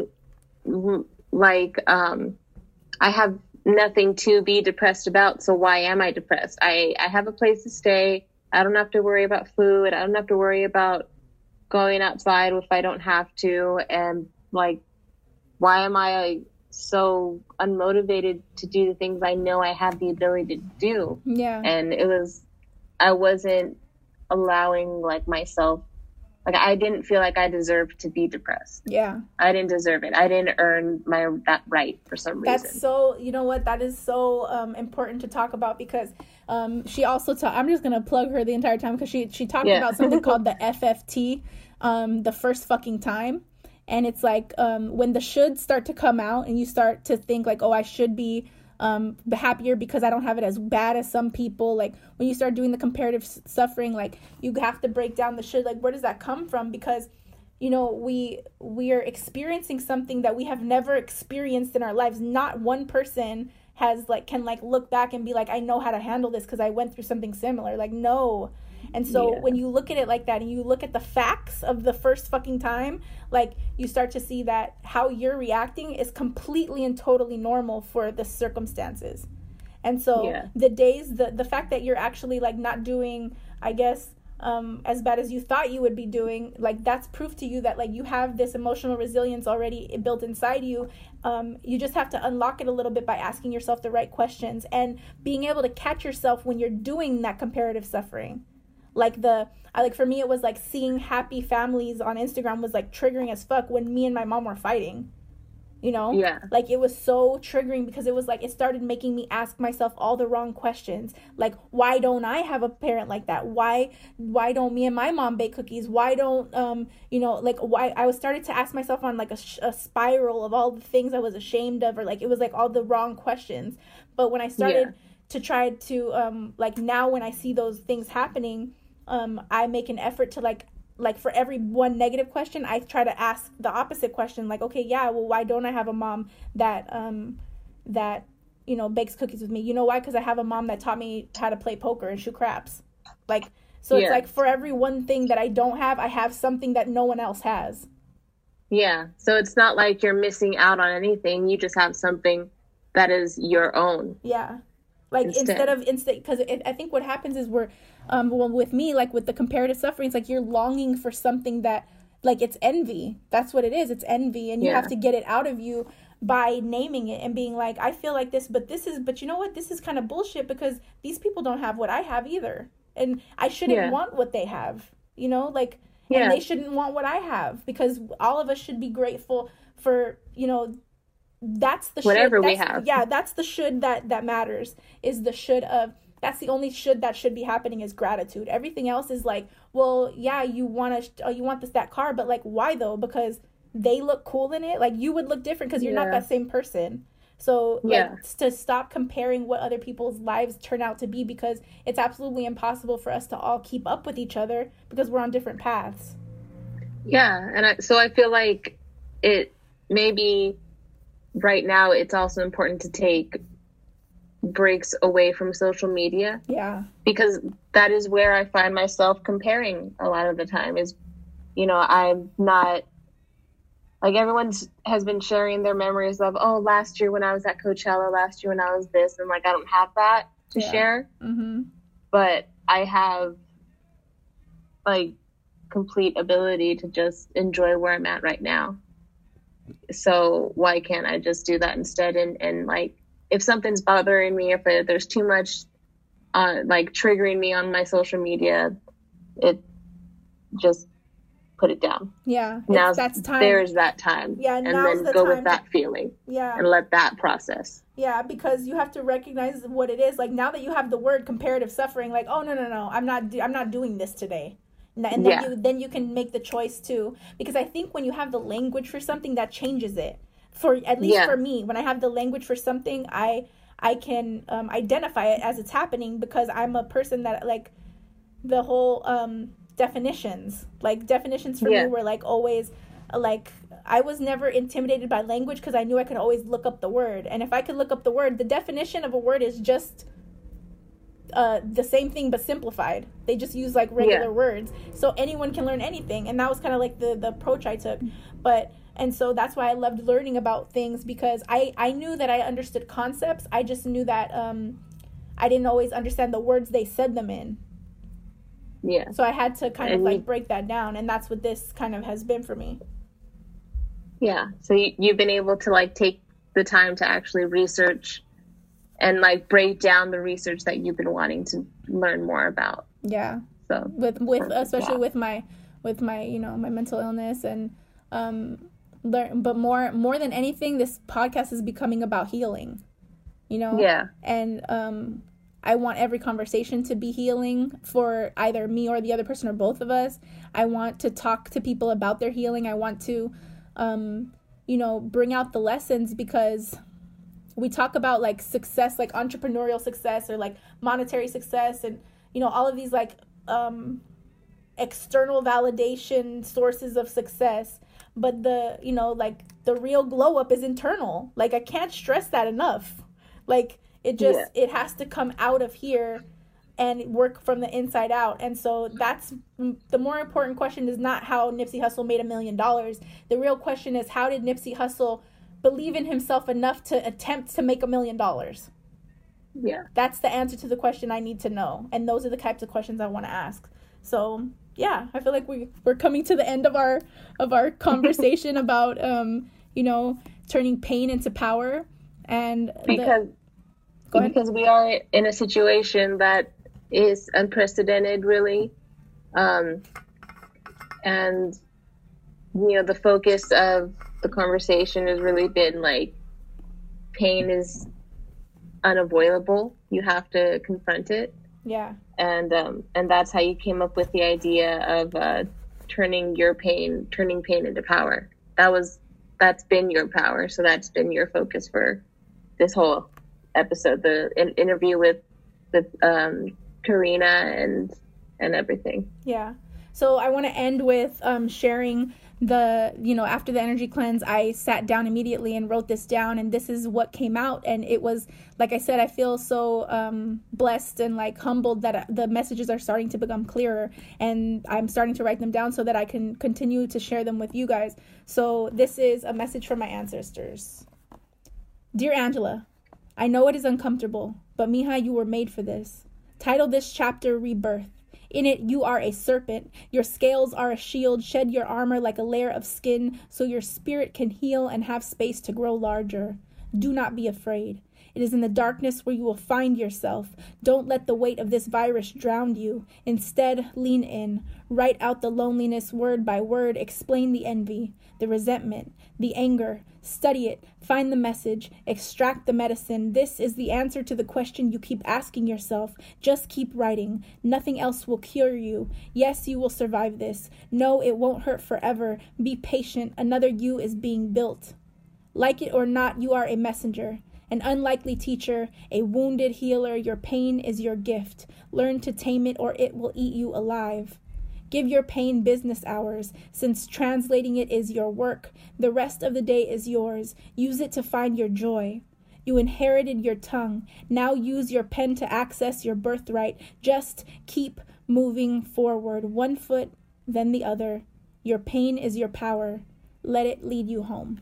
like um, I have nothing to be depressed about. So why am I depressed? I, I have a place to stay. I don't have to worry about food. I don't have to worry about going outside if I don't have to. And like, why am I so unmotivated to do the things I know I have the ability to do? Yeah. And it was, I wasn't allowing like myself, like I didn't feel like I deserved to be depressed. Yeah. I didn't deserve it. I didn't earn my that right for some reason. That's so, you know what, that is so um, important to talk about, because um, she also, ta- I'm just going to plug her the entire time, because she, she talked Yeah. about something called the F F T, um, the first fucking time. And it's like um, when the shoulds start to come out and you start to think like, oh, I should be um, happier because I don't have it as bad as some people. Like, when you start doing the comparative s- suffering, like, you have to break down the should, like, where does that come from? Because, you know, we we are experiencing something that we have never experienced in our lives. Not one person has like can like look back and be like, I know how to handle this because I went through something similar. Like, no. And so Yeah. when you look at it like that and you look at the facts of the first fucking time, like, you start to see that how you're reacting is completely and totally normal for the circumstances. And so Yeah. the days, the, the fact that you're actually like not doing, I guess, um, as bad as you thought you would be doing, like, that's proof to you that like you have this emotional resilience already built inside you. Um, you just have to unlock it a little bit by asking yourself the right questions and being able to catch yourself when you're doing that comparative suffering. Like the, I like for me, it was like seeing happy families on Instagram was like triggering as fuck when me and my mom were fighting. You know? Yeah. Like, it was so triggering because it was like, it started making me ask myself all the wrong questions. Like, why don't I have a parent like that? Why, why don't me and my mom bake cookies? Why don't, um, you know, like, why, I was started to ask myself on like a, a spiral of all the things I was ashamed of, or like, it was like all the wrong questions. But when I started yeah. to try to, um, like, now when I see those things happening, um, I make an effort to like, like for every one negative question, I try to ask the opposite question. Like, okay, yeah, well, why don't I have a mom that, um, that, you know, bakes cookies with me? You know why? Because I have a mom that taught me how to play poker and shoot craps. Like, so yeah. it's like for every one thing that I don't have, I have something that no one else has. Yeah. So it's not like you're missing out on anything. You just have something that is your own. Yeah. Like instead, instead of, instead, because I think what happens is we're, um, well, with me, like with the comparative suffering, it's like you're longing for something that, like, it's envy. That's what it is. It's envy. And you yeah. have to get it out of you by naming it and being like, I feel like this, but this is, but you know what? This is kind of bullshit because these people don't have what I have either. And I shouldn't yeah. want what they have, you know, like, yeah. and they shouldn't want what I have, because all of us should be grateful for, you know, that's the whatever should, we have. Yeah, that's the should that that matters, is the should of, that's the only should that should be happening, is gratitude. Everything else is like, well, yeah, you want to, oh, you want this, that car, but like, why though? Because they look cool in it. Like, you would look different because you're yeah. not that same person. So yeah. like, to stop comparing what other people's lives turn out to be, because it's absolutely impossible for us to all keep up with each other because we're on different paths. Yeah, and I, so I feel like it maybe right now it's also important to take breaks away from social media. Yeah. Because that is where I find myself comparing a lot of the time, is, you know, I'm not, like, everyone's has been sharing their memories of, oh, last year when I was at Coachella, last year when I was this, and like, I don't have that to yeah. share. Mm-hmm. But I have like complete ability to just enjoy where I'm at right now. So why can't I just do that instead? And, and like, if something's bothering me, if there's too much uh, like triggering me on my social media, it just put it down. Yeah. Now that's time. There's that time. Yeah. And then the go with that to, feeling. Yeah. And let that process. Yeah. Because you have to recognize what it is. Like, now that you have the word comparative suffering, like, oh, no, no, no, I'm not, I'm not doing this today. And then yeah. you then you can make the choice too, because I think when you have the language for something, that changes it. For at least yeah. for me, when I have the language for something, I I can um, identify it as it's happening, because I'm a person that, like, the whole um, definitions, like definitions for yeah. me were like always like, I was never intimidated by language because I knew I could always look up the word, and if I could look up the word, the definition of a word is just uh the same thing but simplified. They just use like regular yeah. words, so anyone can learn anything. And that was kind of like the the approach I took. But and so that's why I loved learning about things, because I I knew that I understood concepts. I just knew that um I didn't always understand the words they said them in. Yeah. So I had to kind and of like break that down, and that's what this kind of has been for me. Yeah. So you, you've been able to like take the time to actually research and like break down the research that you've been wanting to learn more about. Yeah. So with with especially yeah. with my with my you know my mental illness, and um learn, but more more than anything, this podcast is becoming about healing. You know. Yeah. And um, I want every conversation to be healing for either me or the other person, or both of us. I want to talk to people about their healing. I want to, um, you know, bring out the lessons, because we talk about like success, like entrepreneurial success or like monetary success, and, you know, all of these like um, external validation sources of success. But the, you know, like the real glow up is internal. Like, I can't stress that enough. Like, it just, yeah. it has to come out of here and work from the inside out. And so that's the more important question, is not how Nipsey Hussle made a million dollars. The real question is, how did Nipsey Hussle believe in himself enough to attempt to make a million dollars? Yeah. That's the answer to the question I need to know. And those are the types of questions I want to ask. So yeah, I feel like we we're coming to the end of our of our conversation about um, you know, turning pain into power. And because the, because we are in a situation that is unprecedented, really. Um, and you know, the focus of the conversation has really been like, pain is unavoidable. You have to confront it. Yeah. And um, and that's how you came up with the idea of uh, turning your pain, turning pain into power. That was, that's been your power. So that's been your focus for this whole episode, the in- interview with with um, Karina and and everything. Yeah. So I want to end with um, sharing the, you know, after the energy cleanse, I sat down immediately and wrote this down, and this is what came out. And it was, like I said, I feel so um, blessed and like humbled that the messages are starting to become clearer, and I'm starting to write them down so that I can continue to share them with you guys. So this is a message from my ancestors. Dear Angela, I know it is uncomfortable, but Mija, you were made for this. Title this chapter Rebirth. In it, you are a serpent. Your scales are a shield. Shed your armor like a layer of skin so your spirit can heal and have space to grow larger. Do not be afraid. It is in the darkness where you will find yourself. Don't let the weight of this virus drown you. Instead, lean in. Write out the loneliness word by word. Explain the envy, the resentment, the anger. Study it. Find the message. Extract the medicine. This is the answer to the question you keep asking yourself. Just keep writing. Nothing else will cure you. Yes, you will survive this. No, it won't hurt forever. Be patient. Another you is being built. Like it or not, you are a messenger. An unlikely teacher, a wounded healer. Your pain is your gift. Learn to tame it or it will eat you alive. Give your pain business hours, since translating it is your work. The rest of the day is yours. Use it to find your joy. You inherited your tongue. Now use your pen to access your birthright. Just keep moving forward, one foot, then the other. Your pain is your power. Let it lead you home.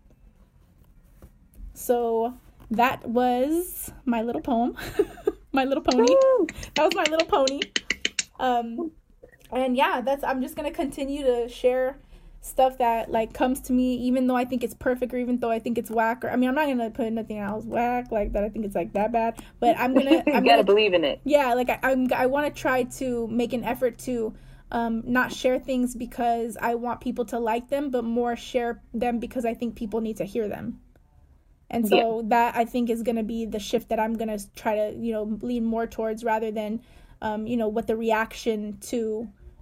So that was my little poem. My little pony. That was my little pony. Um... And yeah, that's, I'm just going to continue to share stuff that like comes to me, even though I think it's perfect or even though I think it's whack. Or I mean, I'm not going to put nothing else whack like that. I think it's like that bad, but I'm going to, I'm you got to believe in it. Yeah. Like I, I'm, I want to try to make an effort to um, not share things because I want people to like them, but more share them because I think people need to hear them. And so yeah. that I think is going to be the shift that I'm going to try to, you know, lean more towards rather than, um, you know, what the reaction to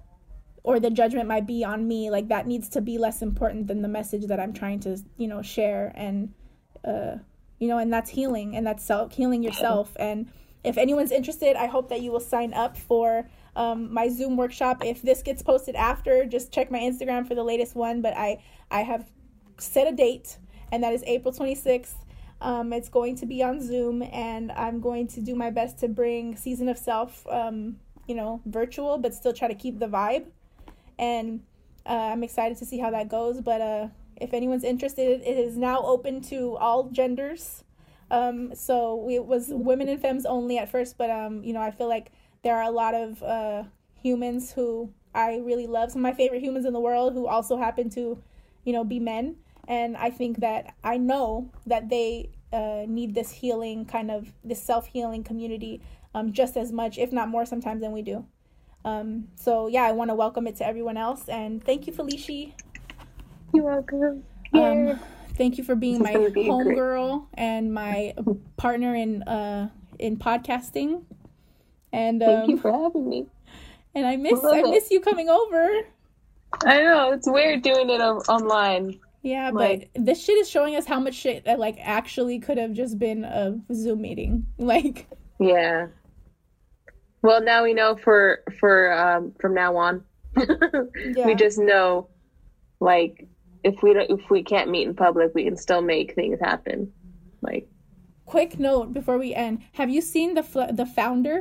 or the judgment might be on me. Like that needs to be less important than the message that I'm trying to, you know, share. And, uh, you know, and that's healing and that's self healing yourself. And if anyone's interested, I hope that you will sign up for um, my Zoom workshop. If this gets posted after, just check my Instagram for the latest one. But I, I have set a date, and that is April twenty-sixth. Um, it's going to be on Zoom, and I'm going to do my best to bring Season of Self, um, you know, virtual, but still try to keep the vibe. And uh, I'm excited to see how that goes. But uh, if anyone's interested, it is now open to all genders. Um, so we, it was women and femmes only at first. But, um, you know, I feel like there are a lot of uh, humans who I really love. Some of my favorite humans in the world who also happen to, you know, be men. And I think that I know that they uh, need this healing kind of, this self-healing community um, just as much, if not more sometimes than we do. Um, so yeah, I want to welcome it to everyone else, and thank you, Felicia. You're welcome. Um, thank you for being my homegirl and my partner in uh in podcasting. And um, thank you for having me. And I miss I, I miss you coming over. I know, it's weird doing it o- online. Yeah, like, but this shit is showing us how much shit that like actually could have just been a Zoom meeting. Like, yeah. Well, now we know for for um, from now on. Yeah. We just know, like, if we don't, if we can't meet in public, we can still make things happen. Like, quick note before we end: have you seen the fl- the founder?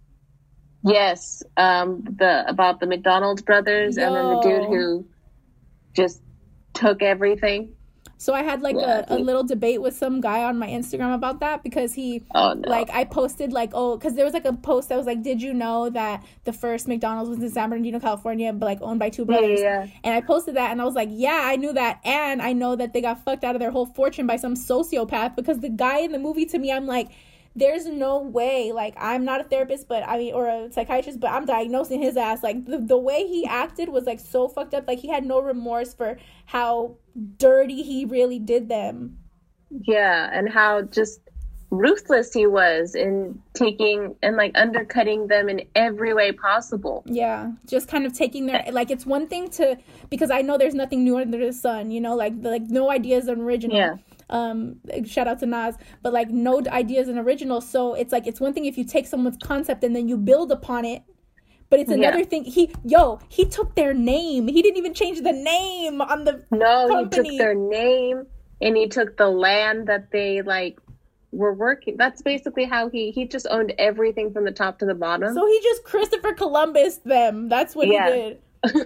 Yes, um, the about the McDonald's brothers, Yo. And then the dude who just took everything. So I had like yeah, a, a little debate with some guy on my Instagram about that because he, oh, no. like, I posted like, oh, because there was like a post that was like, did you know that the first McDonald's was in San Bernardino, California, but like owned by two brothers? Yeah, yeah. And I posted that and I was like, yeah, I knew that. And I know that they got fucked out of their whole fortune by some sociopath because the guy in the movie, to me, I'm like, there's no way, like, I'm not a therapist, but I mean, or a psychiatrist, but I'm diagnosing his ass. Like, the, the way he acted was, like, so fucked up. Like, he had no remorse for how dirty he really did them. Yeah, and how just ruthless he was in taking and, like, undercutting them in every way possible. Yeah, just kind of taking their, like, it's one thing to, because I know there's nothing new under the sun, you know, like, like no idea is original. Yeah. Um, shout out to Nas, but like no idea is an original. So it's like, it's one thing if you take someone's concept and then you build upon it, but it's another yeah. thing. He, yo, he took their name. He didn't even change the name on the No, company. He took their name and he took the land that they like were working. That's basically how he, he just owned everything from the top to the bottom. So he just Christopher Columbus them. That's what yeah. he did.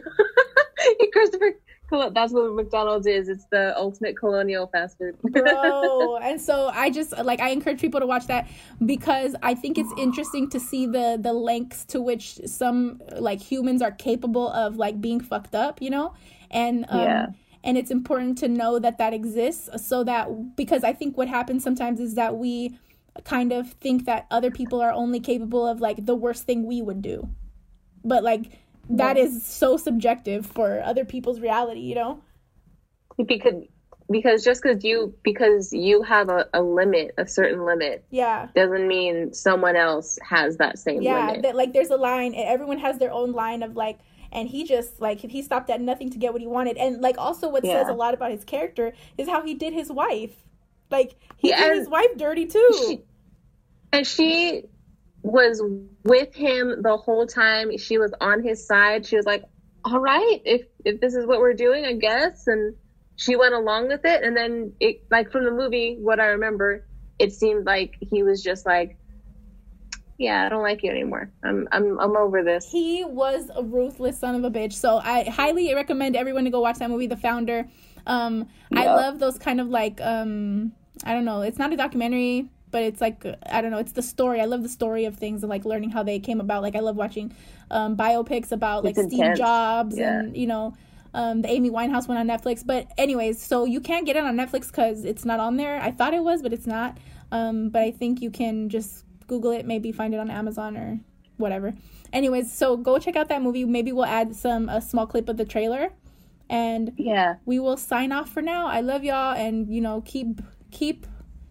he Christopher That's what McDonald's is. It's the ultimate colonial fast food. Bro, and so I just, like, I encourage people to watch that because I think it's interesting to see the, the lengths to which some, like, humans are capable of, like, being fucked up, you know? And, um, yeah. and it's important to know that that exists so that, because I think what happens sometimes is that we kind of think that other people are only capable of, like, the worst thing we would do. But, like, that is so subjective for other people's reality, you know? Because because just because you because you have a, a limit, a certain limit, yeah, doesn't mean someone else has that same yeah, limit. Yeah, like there's a line, and everyone has their own line of like, and he just like he stopped at nothing to get what he wanted, and like also what yeah. says a lot about his character is how he did his wife, like he yeah, did his wife dirty too, she, and she. was with him the whole time. She was on his side. She was like, all right, if if this is what we're doing, I guess. And she went along with it. And then it, like from the movie, what I remember, it seemed like he was just like, yeah, I don't like you anymore. I'm I'm I'm over this. He was a ruthless son of a bitch. So I highly recommend everyone to go watch that movie, The Founder. Um, yep. I love those kind of like um, I don't know. It's not a documentary, but it's like, I don't know, it's the story. I love the story of things and like learning how they came about. Like I love watching um, biopics about like it's Steve intense. Jobs yeah. and, you know, um, the Amy Winehouse one on Netflix. But anyways, so you can't get it on Netflix because it's not on there. I thought it was, but it's not. Um, but I think you can just Google it, maybe find it on Amazon or whatever. Anyways, so go check out that movie. Maybe we'll add some a small clip of the trailer. And yeah, we will sign off for now. I love y'all, and, you know, keep, keep...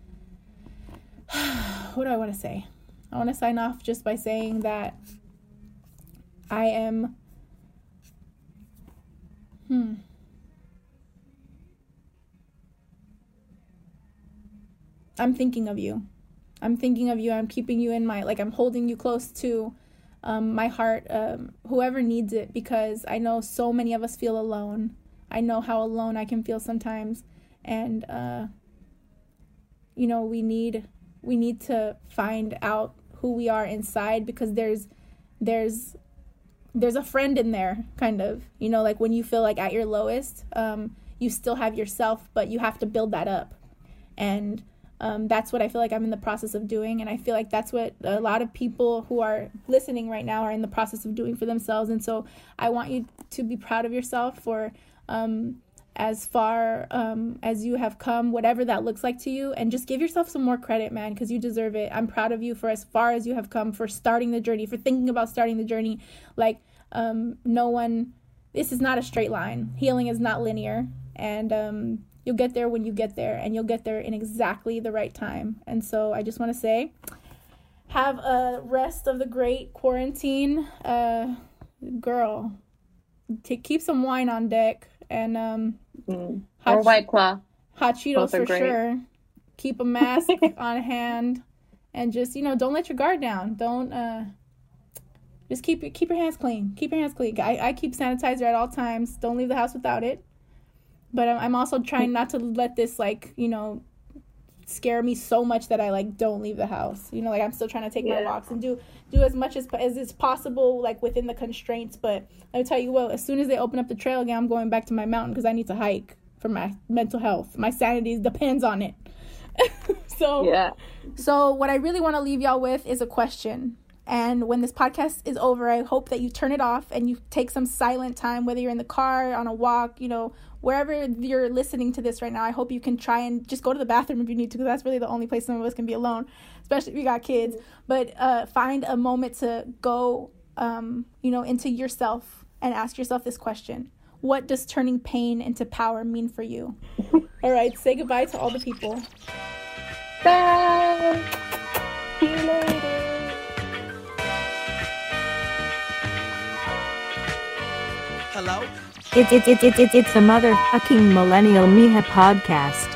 what do I want to say? I want to sign off just by saying that I am hmm I'm thinking of you. I'm thinking of you. I'm keeping you in my, like, I'm holding you close to um, my heart, um, whoever needs it, because I know so many of us feel alone. I know how alone I can feel sometimes, and uh, you know, we need we need to find out who we are inside, because there's there's there's a friend in there, kind of, you know, like when you feel like at your lowest, um, you still have yourself, but you have to build that up, and um, that's what I feel like I'm in the process of doing, and I feel like that's what a lot of people who are listening right now are in the process of doing for themselves. And so I want you to be proud of yourself for um, as far um, as you have come, whatever that looks like to you, and just give yourself some more credit, man, because you deserve it. I'm proud of you for as far as you have come, for starting the journey, for thinking about starting the journey. Like, um, no one, this is not a straight line. Healing is not linear, and um, you'll get there when you get there, and you'll get there in exactly the right time. And so I just want to say, have a rest of the great quarantine. Uh, girl, t- keep some wine on deck. And um, mm. or White Claw, hot Cheetos for great. Sure. Keep a mask on hand, and just, you know, don't let your guard down. Don't uh, just keep your keep your hands clean. Keep your hands clean. I, I keep sanitizer at all times. Don't leave the house without it. But I'm also trying not to let this, like, you know, scare me so much that I, like, don't leave the house. You know, like, I'm still trying to take yeah. my walks and do do as much as as is possible, like, within the constraints. But let me tell you what, as soon as they open up the trail again, I'm going back to my mountain, because I need to hike for my mental health. My sanity depends on it. so yeah. So what I really want to leave y'all with is a question. And when this podcast is over, I hope that you turn it off and you take some silent time, whether you're in the car, on a walk, you know, wherever you're listening to this right now. I hope you can try and just go to the bathroom if you need to, because that's really the only place some of us can be alone, especially if you got kids. But uh, find a moment to go, um, you know, into yourself and ask yourself this question. What does turning pain into power mean for you? All right, say goodbye to all the people. Bye. See you later. Hello? It's it's it's it's it's it's a motherfucking Millennial Miha podcast.